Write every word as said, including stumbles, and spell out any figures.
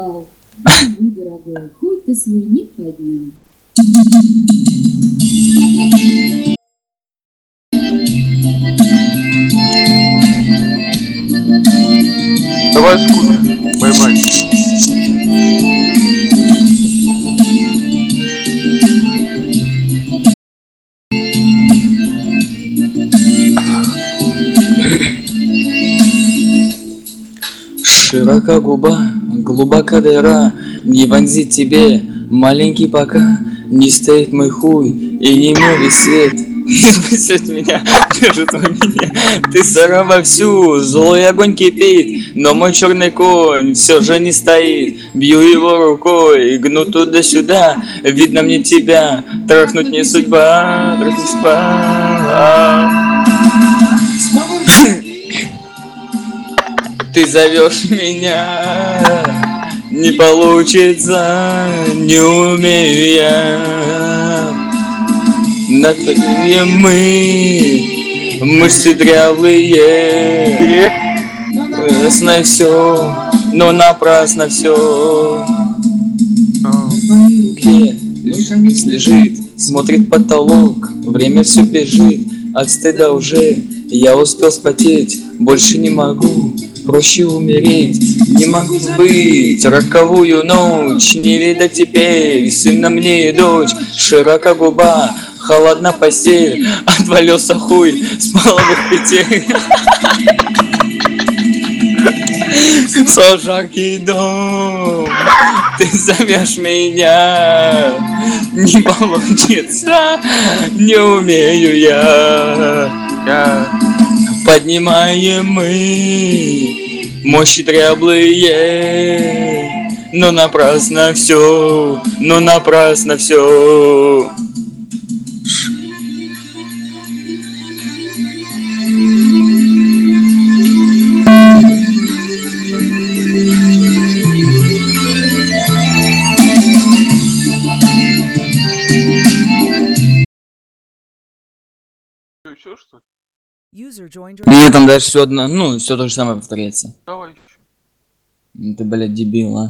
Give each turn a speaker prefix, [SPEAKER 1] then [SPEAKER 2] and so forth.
[SPEAKER 1] Мой дорогой, хоть ты свой не поднял.
[SPEAKER 2] Давай, скутер, бай-бай.
[SPEAKER 3] Широка губа, глубока дыра, не вонзит тебе, маленький пока, не стоит мой хуй и не мой свет. От меня, держит меня, ты сара вовсю, злой огонь кипит, но мой черный конь все же не стоит. Бью его рукой, гну туда-сюда, видно мне тебя, трахнуть не судьба, трахнуть не судьба. Ты зовешь меня, не получится, не умею я. На твои мы, мышцы дряблые, ясно все, но напрасно все. Где лежит, лежит, смотрит потолок, время все бежит, от стыда уже я успел спотеть, больше не могу. Проще умереть, не могу быть, роковую ночь не видать теперь, сына мне и дочь, широка губа, холодна постель, отвалился хуй с половых петель. Со жаркий дом, ты зовешь меня, не получится, не умею я.
[SPEAKER 2] Я...
[SPEAKER 3] Поднимаем мы мощи дряблые, но напрасно все, но напрасно все.
[SPEAKER 2] Что, еще что ли?
[SPEAKER 3] Нет, там дальше все одно, ну, все то же самое повторяется.
[SPEAKER 2] Давай еще.
[SPEAKER 3] Ты, блядь, дебил, а.